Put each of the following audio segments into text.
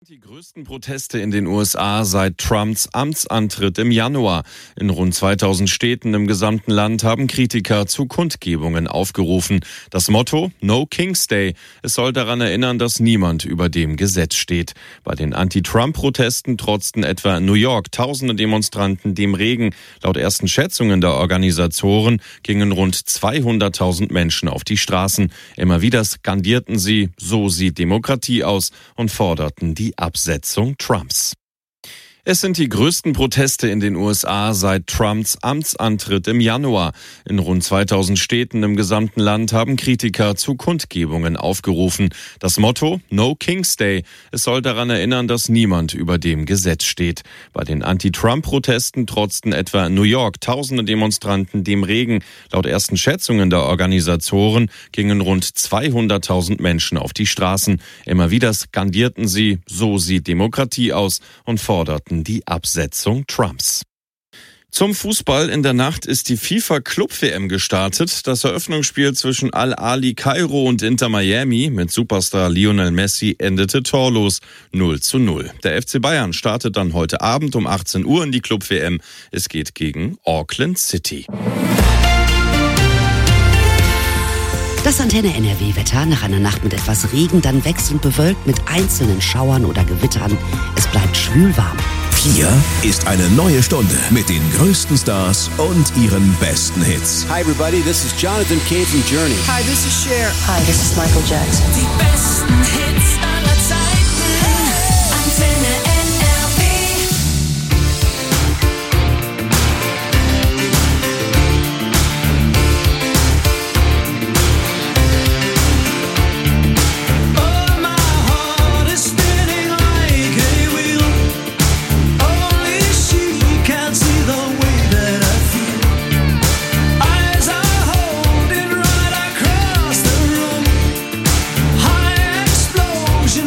Die größten Proteste in den USA seit Trumps Amtsantritt im Januar. In rund 2000 Städten im gesamten Land haben Kritiker zu Kundgebungen aufgerufen. Das Motto: No King's Day. Es soll daran erinnern, dass niemand über dem Gesetz steht. Bei den Anti-Trump-Protesten trotzten etwa in New York tausende Demonstranten dem Regen. Laut ersten Schätzungen der Organisatoren gingen rund 200.000 Menschen auf die Straßen. Immer wieder skandierten sie: So sieht Demokratie aus, und forderten die Absetzung Trumps. Es sind die größten Proteste in den USA seit Trumps Amtsantritt im Januar. In rund 2000 Städten im gesamten Land haben Kritiker zu Kundgebungen aufgerufen. Das Motto: No King's Day. Es soll daran erinnern, dass niemand über dem Gesetz steht. Bei den Anti-Trump-Protesten trotzten etwa in New York tausende Demonstranten dem Regen. Laut ersten Schätzungen der Organisatoren gingen rund 200.000 Menschen auf die Straßen. Immer wieder skandierten sie: So sieht Demokratie aus, und forderten die Absetzung Trumps. Zum Fußball: In der Nacht ist die FIFA-Club-WM gestartet. Das Eröffnungsspiel zwischen Al-Ahly Kairo und Inter Miami mit Superstar Lionel Messi endete torlos 0:0. Der FC Bayern startet dann heute Abend um 18 Uhr in die Club-WM. Es geht gegen Auckland City. Das Antenne NRW-Wetter: nach einer Nacht mit etwas Regen, dann wechselnd bewölkt mit einzelnen Schauern oder Gewittern. Es bleibt schwül warm. Hier ist eine neue Stunde mit den größten Stars und ihren besten Hits. Hi everybody, this is Jonathan Cain from Journey. Hi, this is Cher. Hi, this is Michael Jackson. Die besten Hits aller Zeiten. Antenne NRW. Oh, my heart is spinning like a wheel. Only she can see the way that I feel. Eyes are holding right across the room. High explosion.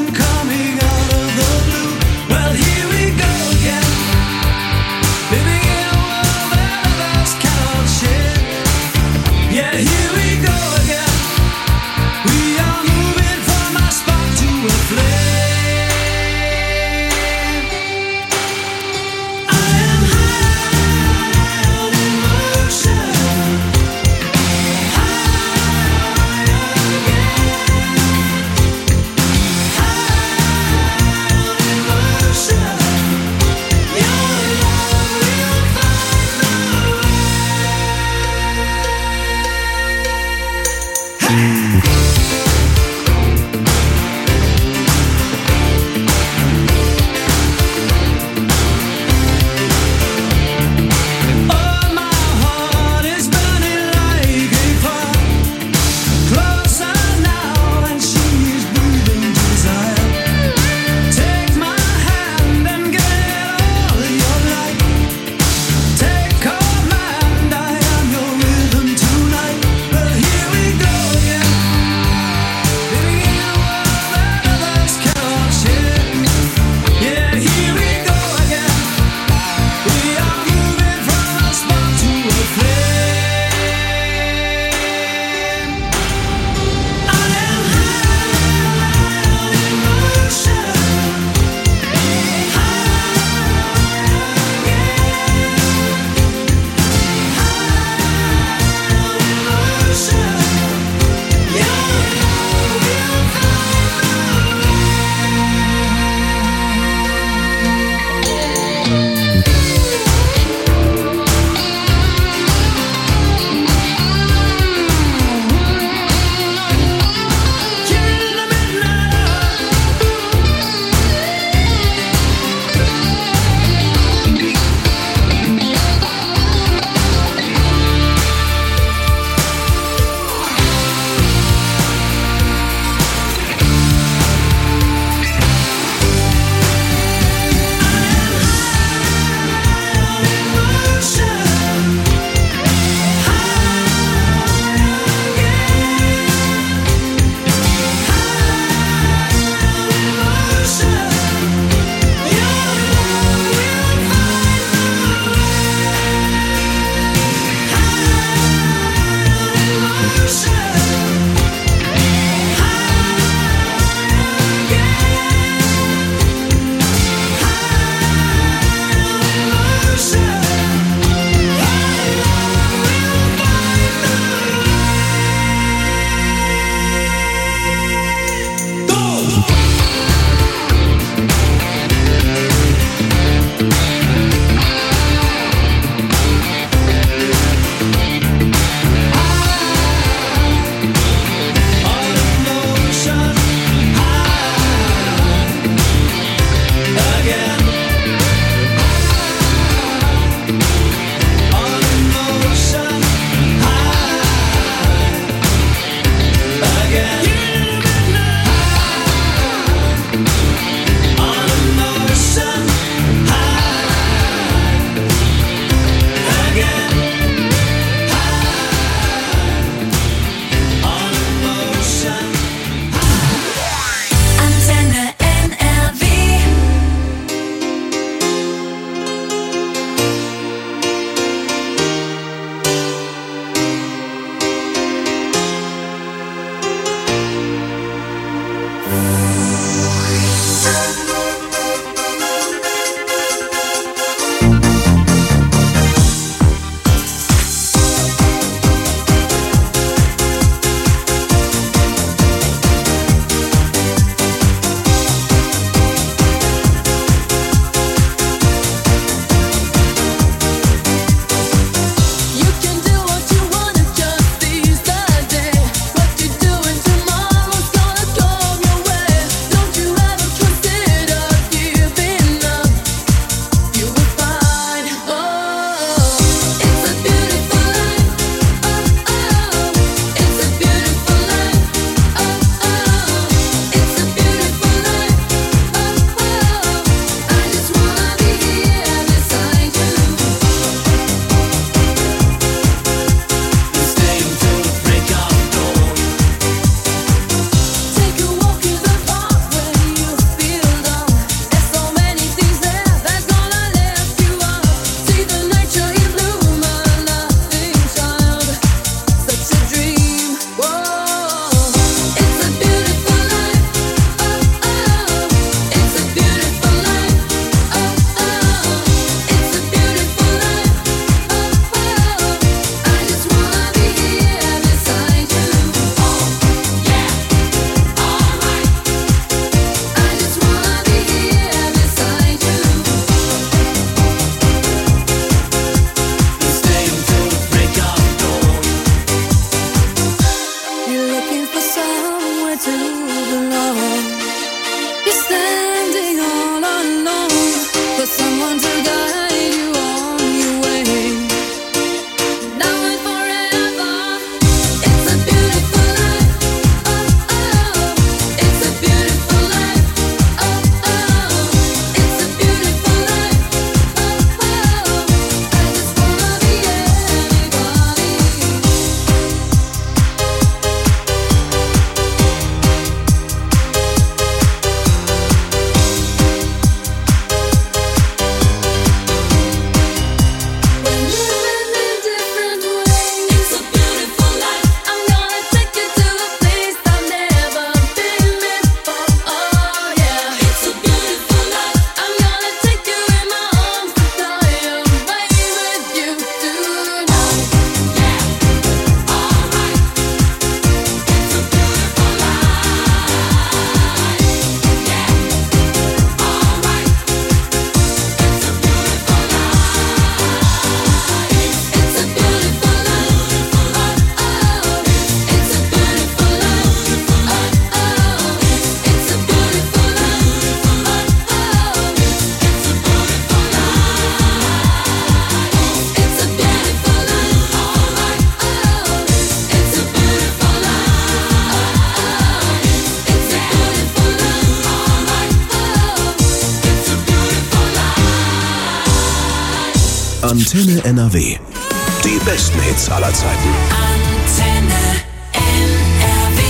Antenne NRW. Die besten Hits aller Zeiten. Antenne NRW.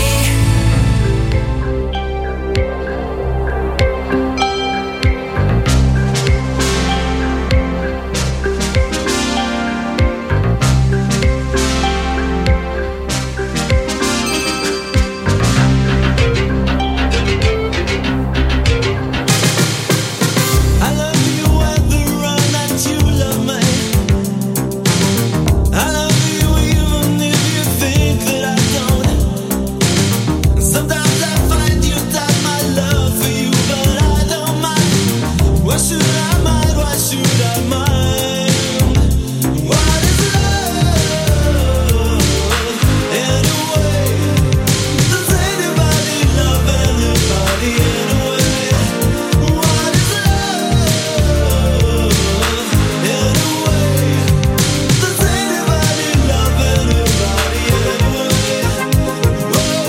I love you at the run that you love me. I love you even if you think that I don't. Sometimes I find you doubt my love for you, but I don't mind. Why should I mind? Why should I mind? What is love anyway? Does anybody love anybody anyway? What is love anyway? Does anybody love anybody anyway?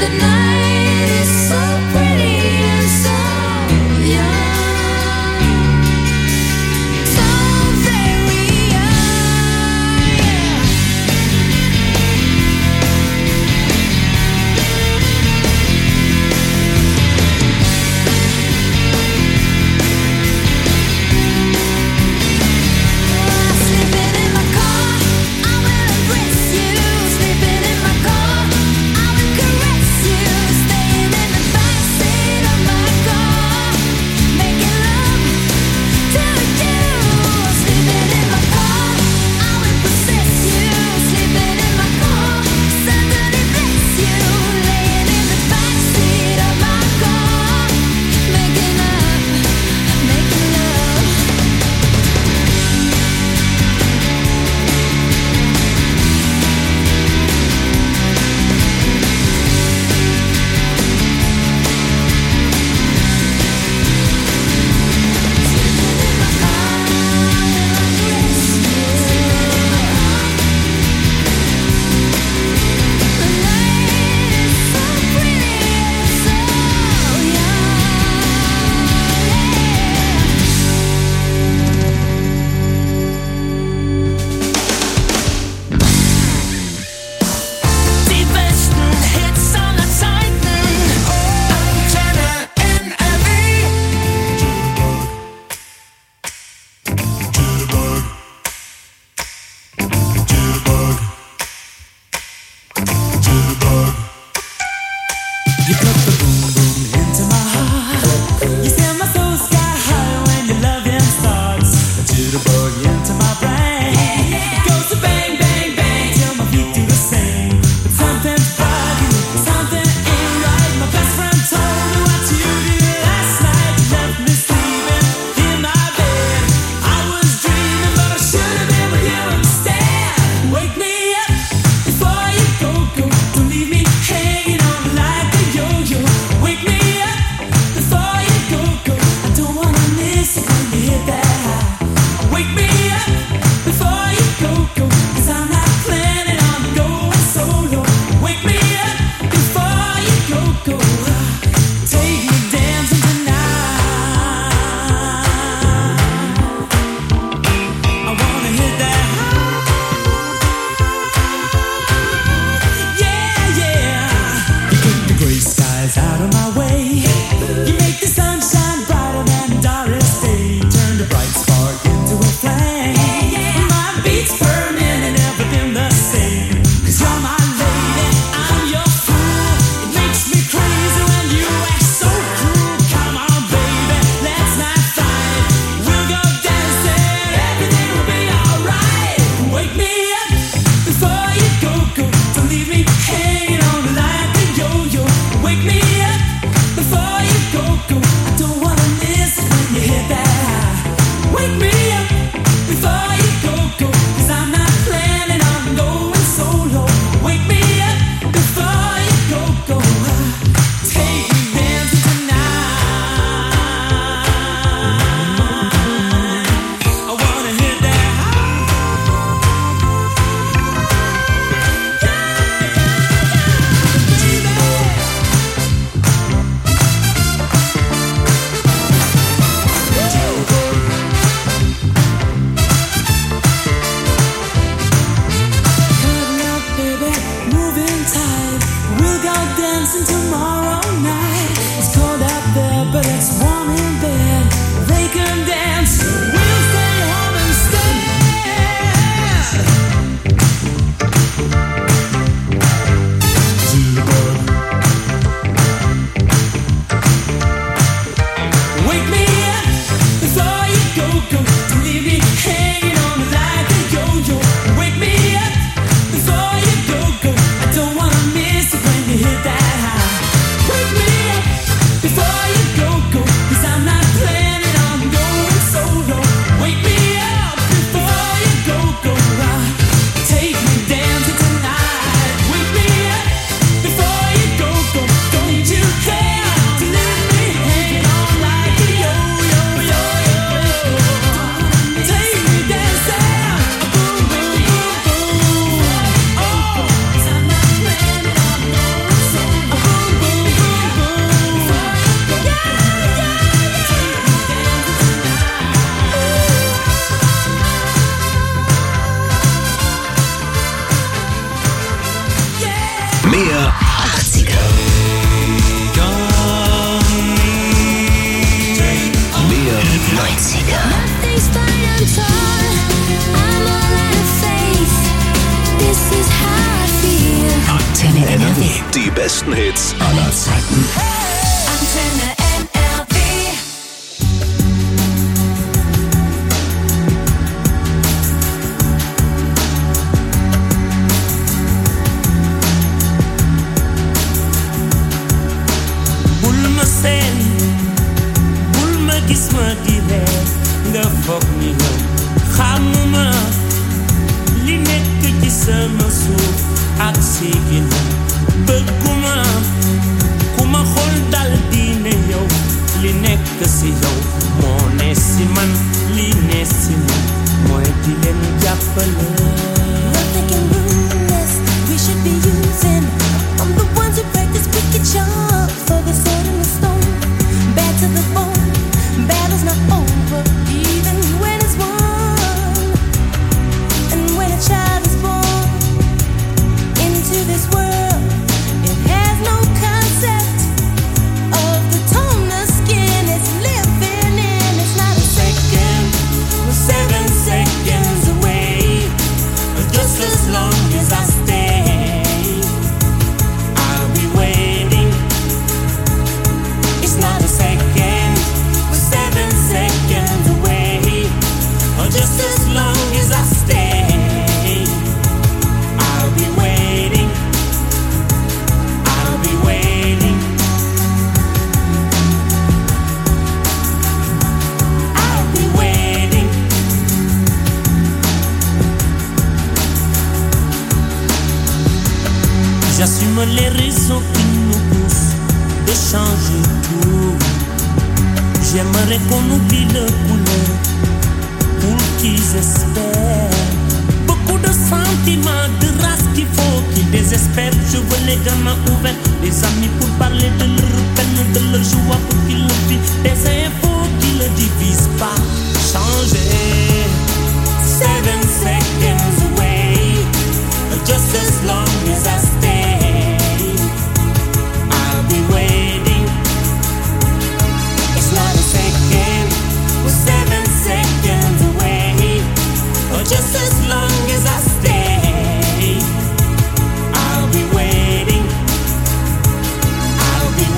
Before you go, 'cause I'm not Die besten Hits aller Zeiten. Antenne NRW. bul ma seen bul ma gis ma di reer nga foog ni yow xamuma li nekk ci sama suuf ak si ginnaaw bëgguma ku ma xool dal di ne yow li nekk si yow moo ne si man li ne si man mooy di leen jàppale. Nothing can ruin this. We should be using. I'm the ones who practice wicked charms for the sword and the stone. Bad to the bone. Battle's not over, even when it's won. And when a child is born into this world, it has no concept of the tone the skin is living in. It's not a second, We're 7 seconds away. Just as long as I stay, I'll be waiting. It's not a second. We're 7 seconds away. Just as long as I stay, I'll be waiting. I'll be waiting. I'll be waiting. J'assume les raisons qui nous poussent de changer tout. J'aimerais qu'on oublie le couleur pour qu'ils espèrent. Beaucoup de sentiments, de race qu'il faut qu'ils désespèrent. Je veux les gamins ouverts, les amis pour parler de leur peine, de leur joie pour qu'ils le vivent. Des infos qui ne divisent pas, changer. 7 seconds away, just as long as I stay, I'll be waiting. It's not a second, we're 7 seconds away. Just as long as I stay, I'll be waiting. I'll be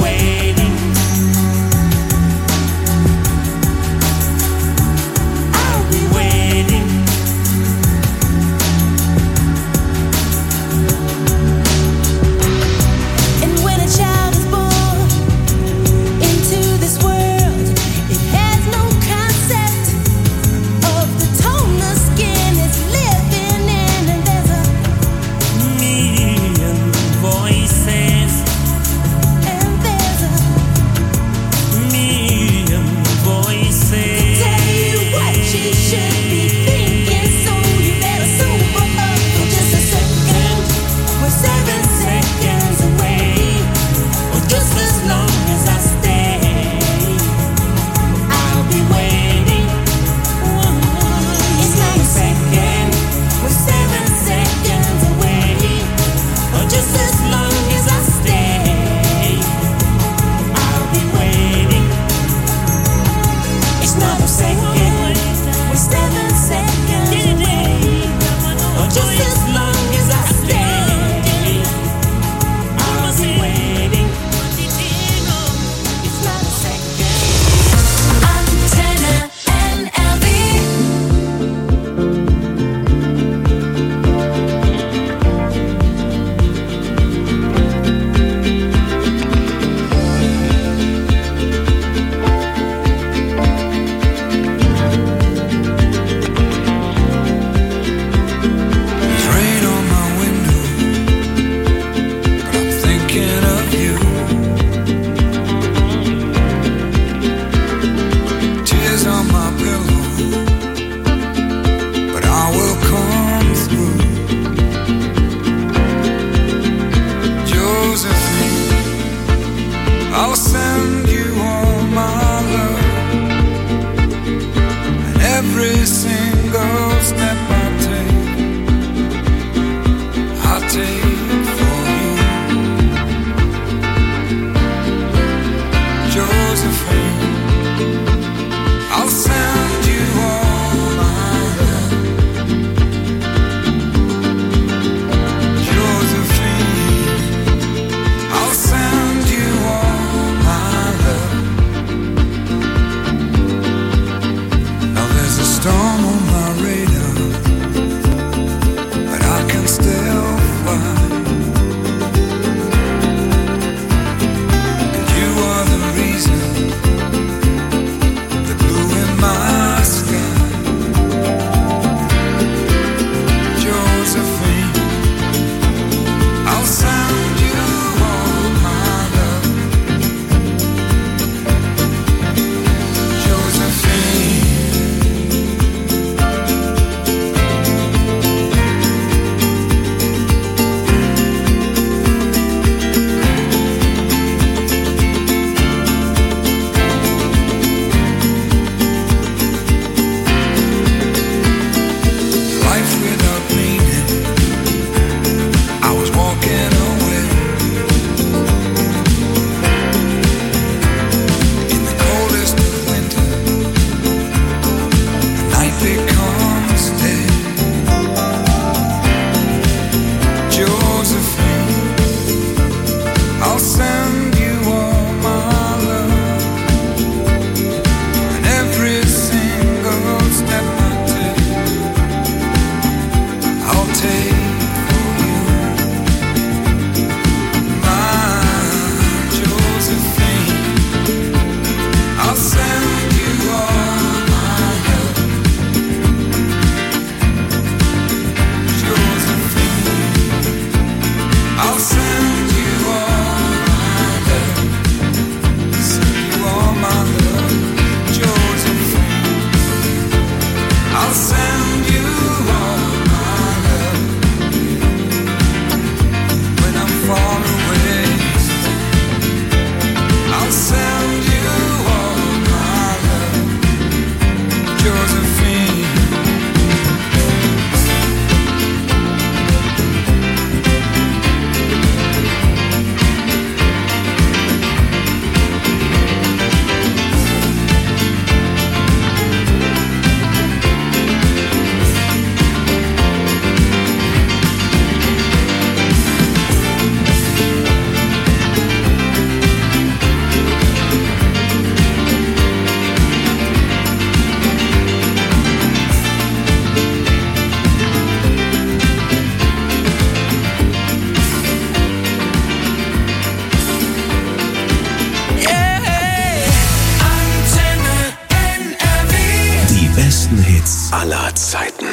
aller Zeiten.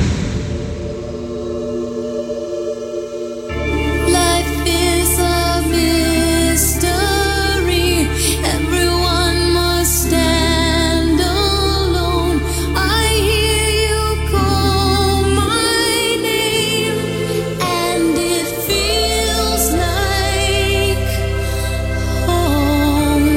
Life is a mystery. Everyone must stand alone. I hear you call my name, and it feels like home.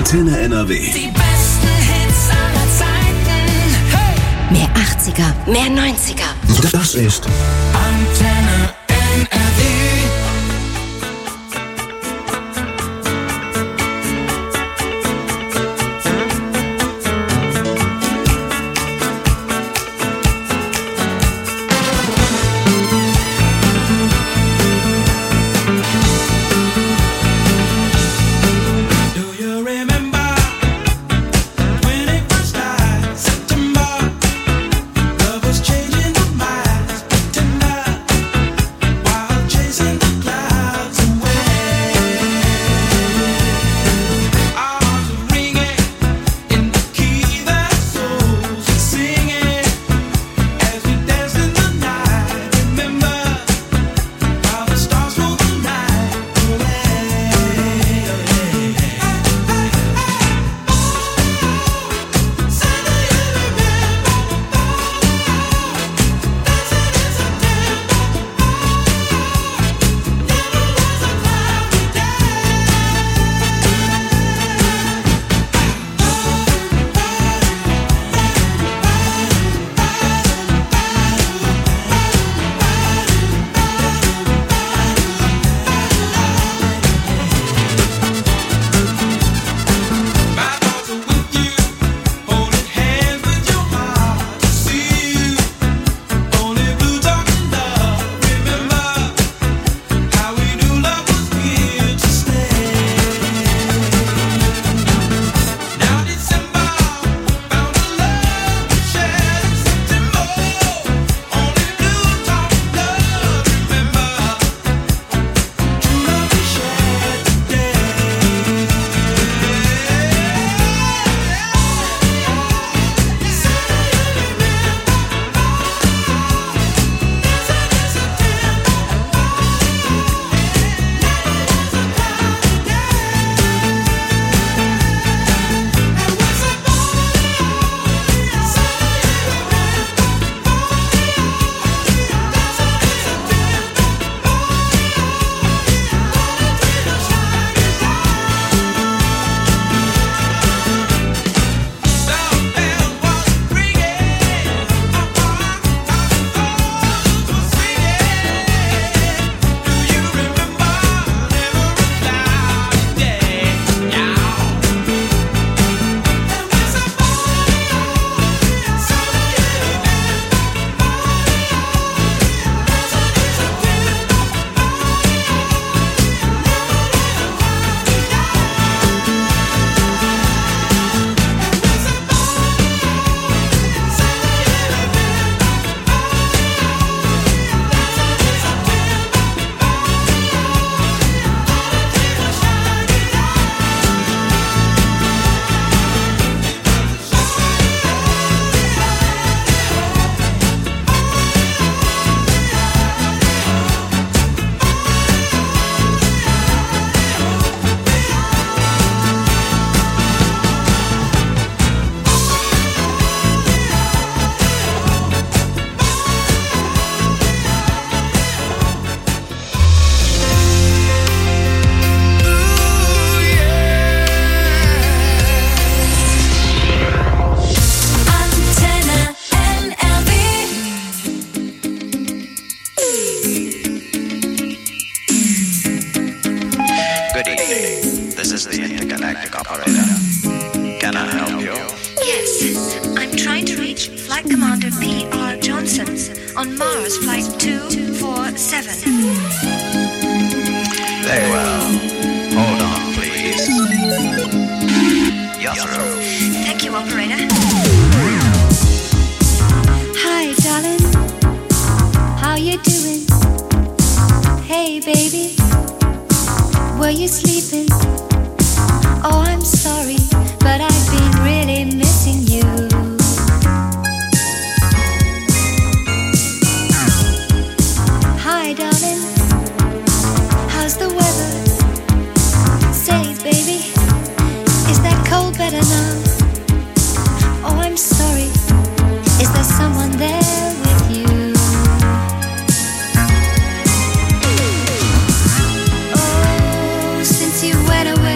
Antenne NRW. Die besten Hits aller Zeiten. Hey! Mehr 80er, mehr 90er. Das ist Antenne NRW. Flight Commander P.R. Johnson on Mars Flight 247. Very well. Hold on, please. You're through. Thank you, operator. Hi, darling. How you doing? Hey, baby. Were you sleeping? Oh, I'm sorry, but I've been really missing you. Hi, darling. How's the weather? Say, baby, is that cold better now? Oh, I'm sorry. Is there someone there with you? Oh, since you went away,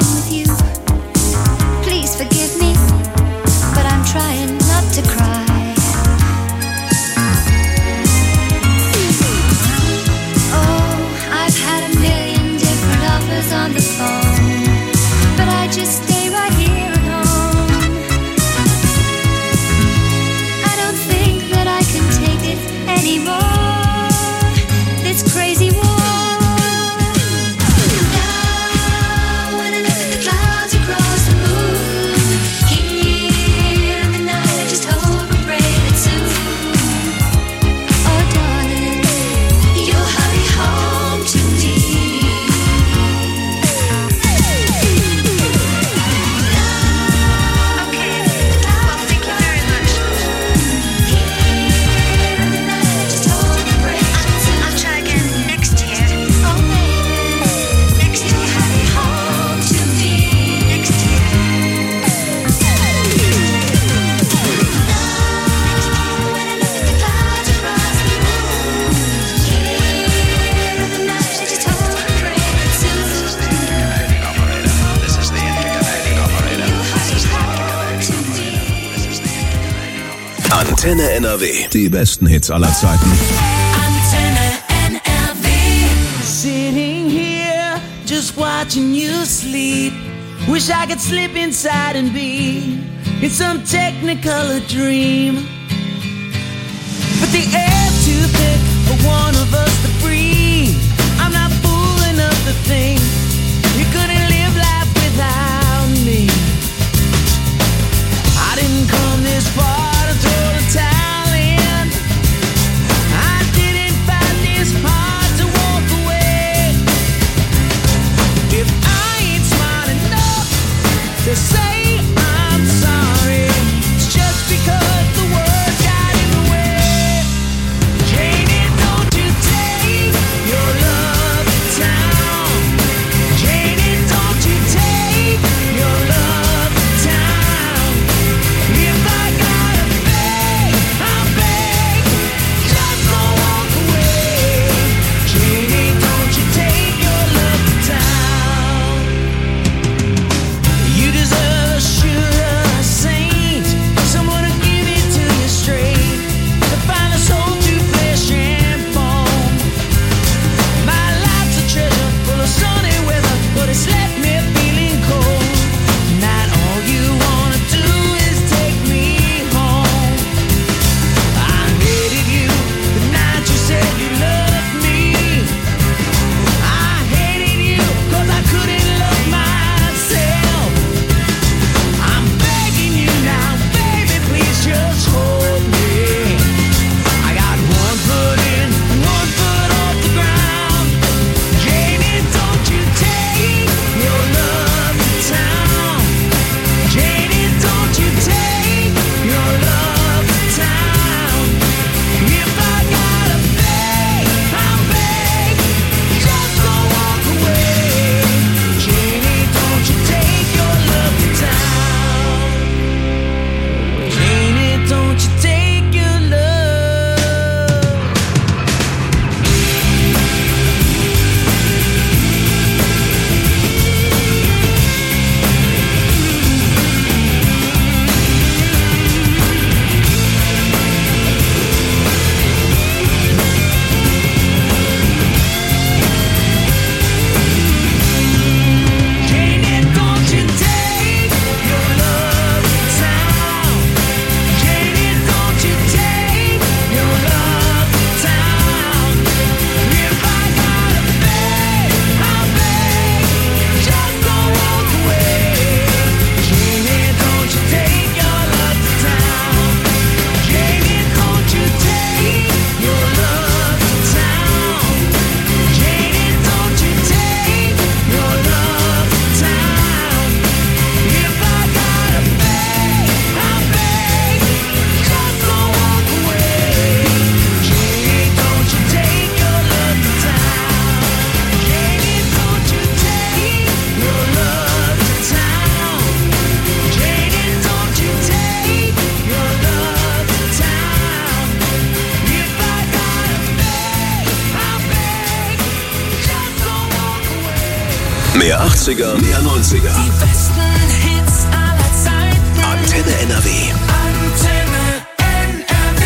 time with you. Please forgive me, but I'm trying not to cry. Oh, I've had a million different offers on the phone, but I just stay right here at home. I don't think that I can take it anymore, this crazy war. Now when I look at the clouds across the moon, here in the night I just hope and pray that soon, oh darling, you'll hurry home to me. Okay, well, thank you very much. Here in the night I just hope and pray that soon. I'll try again next year. Oh baby, next year hurry home to me. Next year. When I look at the clouds across the moon, here in the night I just hope and pray that soon, This is the intergalactic operator. you'll hurry home to me. Antenne NRW. Die besten Hits aller Zeiten. Antenne NRW. Sitting here, just watching you sleep. Wish I could slip inside and be in some technicolor dream. But the air's too thick for one of us to breathe. I'm not fool enough to think you couldn't live life without me. I didn't come this far to throw the towel in. I didn't find this hard to walk away. If I ain't smart enough to say I'm sorry, it's just because the words got in the way. Janie, don't you take your love to town. Mehr 80er, mehr 90er. Die besten Hits aller Zeiten. Antenne NRW. Antenne NRW.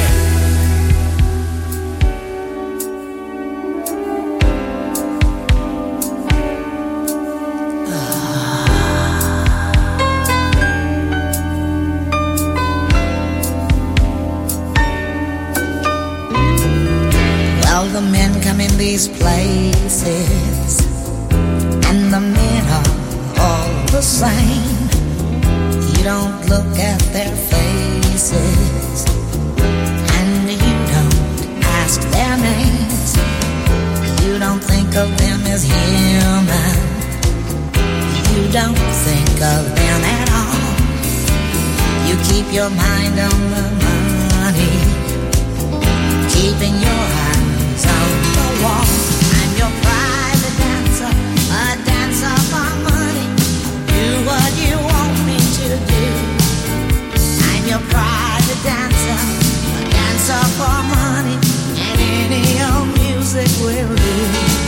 Well, the men come in these places, and the men are all the same. You don't look at their faces, and you don't ask their names. You don't think of them as human. You don't think of them at all. You keep your mind on the money, keeping your eyes on the wall. I'm your private dancer, a dancer for money. Do what you want me to do. I'm your private dancer, a dancer for money, and any old music will do.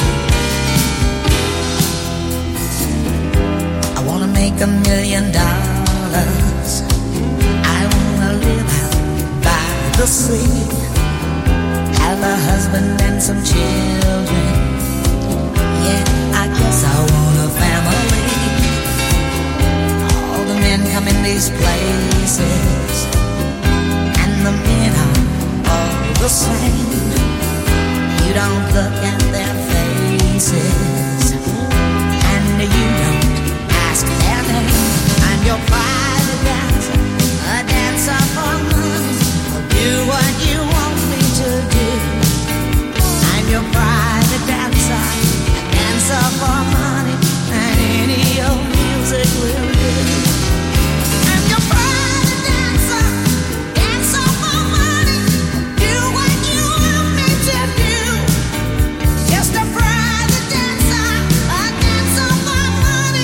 I wanna make $1 million. I wanna live out by the sea, have a husband and some children. Yeah, I guess I want a family. All the men come in these places, and the men are all the same. You don't look at their faces, and you don't ask their name. I'm your private dancer, a dancer for money. I'll do what you want me to do. I'm your private dancer, a dancer for money, and any old music will do. I'm your private dancer, dancer for money. Do what you want me to do. Just a private dancer, a dancer for money.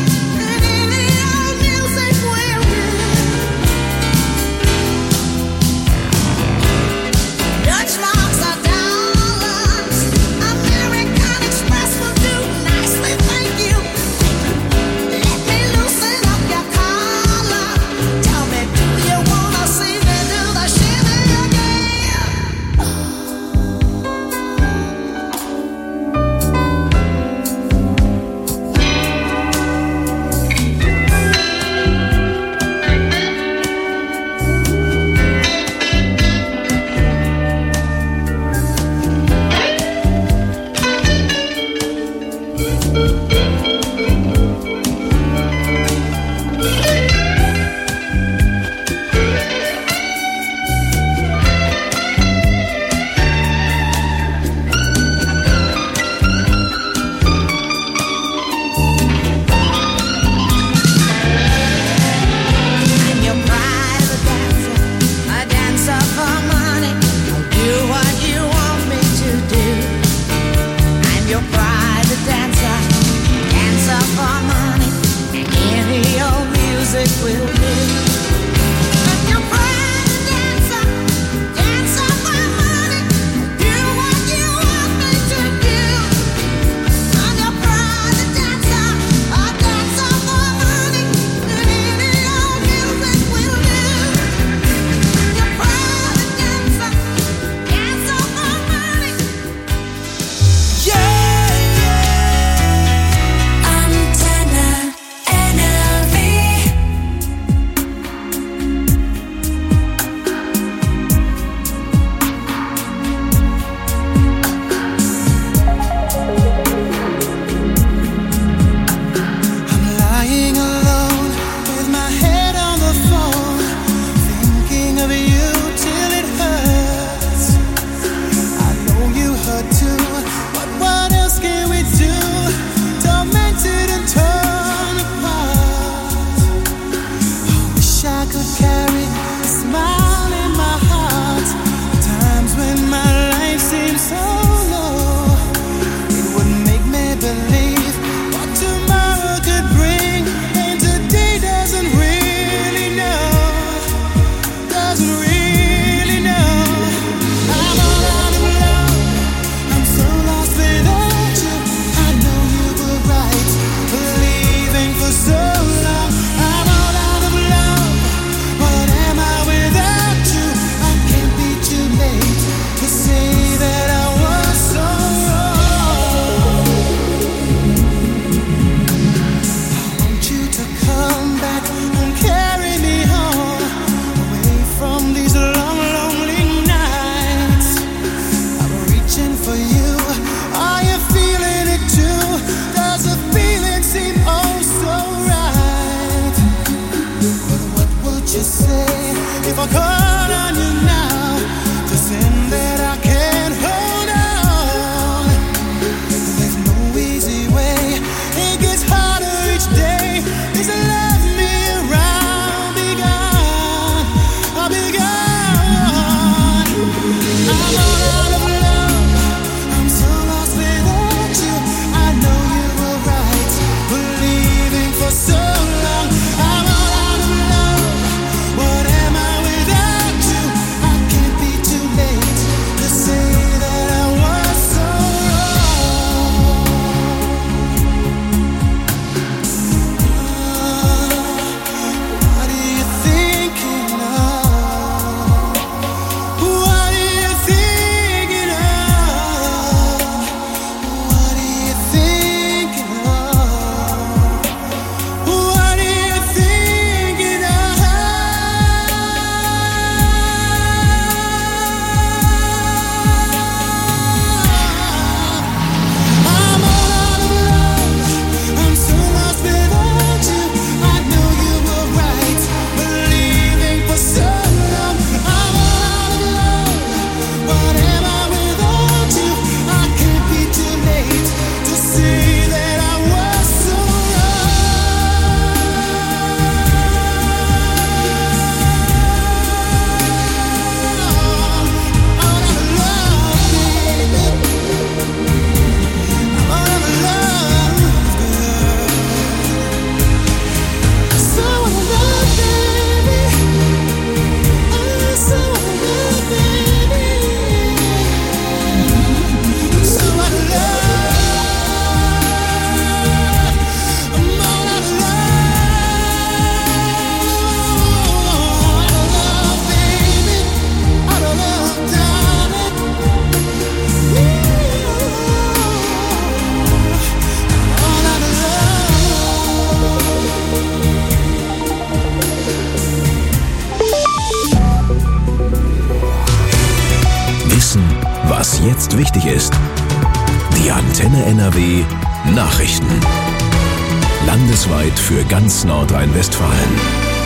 jetzt wichtig ist. Die Antenne NRW Nachrichten. Landesweit für ganz Nordrhein-Westfalen.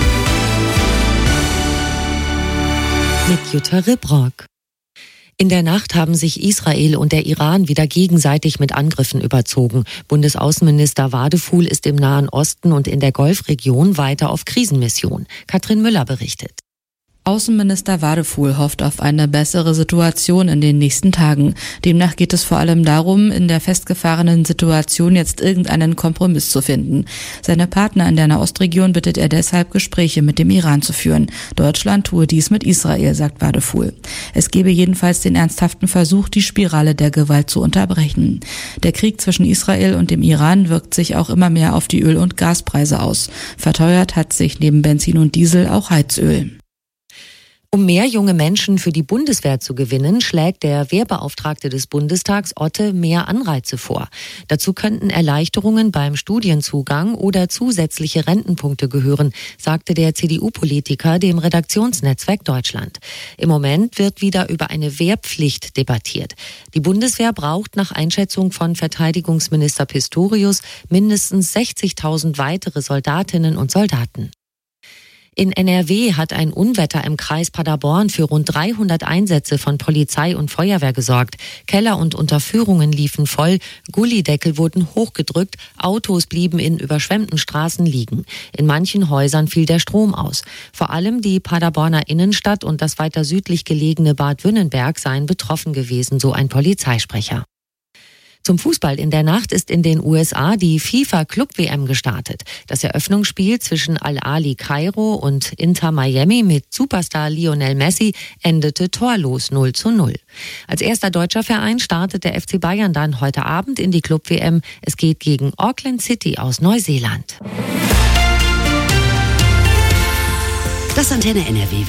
Mit Jutta Ribrock. In der Nacht haben sich Israel und der Iran wieder gegenseitig mit Angriffen überzogen. Bundesaußenminister Wadefuhl ist im Nahen Osten und in der Golfregion weiter auf Krisenmission. Katrin Müller berichtet. Außenminister Wadefuhl hofft auf eine bessere Situation in den nächsten Tagen. Demnach geht es vor allem darum, in der festgefahrenen Situation jetzt irgendeinen Kompromiss zu finden. Seine Partner in der Nahostregion bittet er deshalb, Gespräche mit dem Iran zu führen. Deutschland tue dies mit Israel, sagt Wadefuhl. Es gebe jedenfalls den ernsthaften Versuch, die Spirale der Gewalt zu unterbrechen. Der Krieg zwischen Israel und dem Iran wirkt sich auch immer mehr auf die Öl- und Gaspreise aus. Verteuert hat sich neben Benzin und Diesel auch Heizöl. Um mehr junge Menschen für die Bundeswehr zu gewinnen, schlägt der Wehrbeauftragte des Bundestags Otte mehr Anreize vor. Dazu könnten Erleichterungen beim Studienzugang oder zusätzliche Rentenpunkte gehören, sagte der CDU-Politiker dem Redaktionsnetzwerk Deutschland. Im Moment wird wieder über eine Wehrpflicht debattiert. Die Bundeswehr braucht nach Einschätzung von Verteidigungsminister Pistorius mindestens 60.000 weitere Soldatinnen und Soldaten. In NRW hat ein Unwetter im Kreis Paderborn für rund 300 Einsätze von Polizei und Feuerwehr gesorgt. Keller und Unterführungen liefen voll, Gullideckel wurden hochgedrückt, Autos blieben in überschwemmten Straßen liegen. In manchen Häusern fiel der Strom aus. Vor allem die Paderborner Innenstadt und das weiter südlich gelegene Bad Wünnenberg seien betroffen gewesen, so ein Polizeisprecher. Zum Fußball in der Nacht ist in den USA die FIFA-Club-WM gestartet. Das Eröffnungsspiel zwischen Al-Ahly Kairo und Inter Miami mit Superstar Lionel Messi endete torlos 0:0. Als erster deutscher Verein startet der FC Bayern dann heute Abend in die Club-WM. Es geht gegen Auckland City aus Neuseeland. Das Antenne NRW